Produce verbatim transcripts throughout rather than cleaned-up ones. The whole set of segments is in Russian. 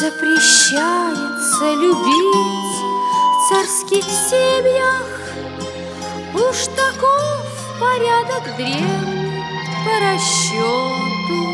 Запрещается любить в царских семьях. Уж таков порядок древний по расчету.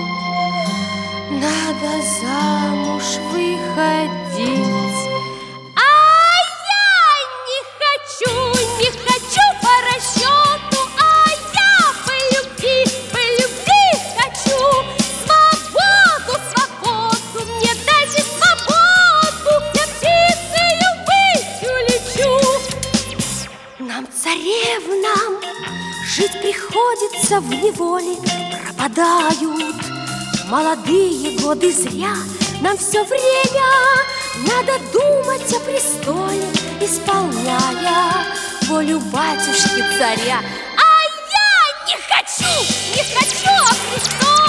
Надо замуж выходить. А я не хочу, не хочу по расчету. А я по любви, по любви хочу. Свободу, свободу, мне дайте свободу. Я птицею быть улечу. Нам, царевнам, жить приходится в неволе. Пропадают молодые годы зря. Нам все время надо думать о престоле, исполняя волю батюшки царя. А я не хочу, не хочу о престоле.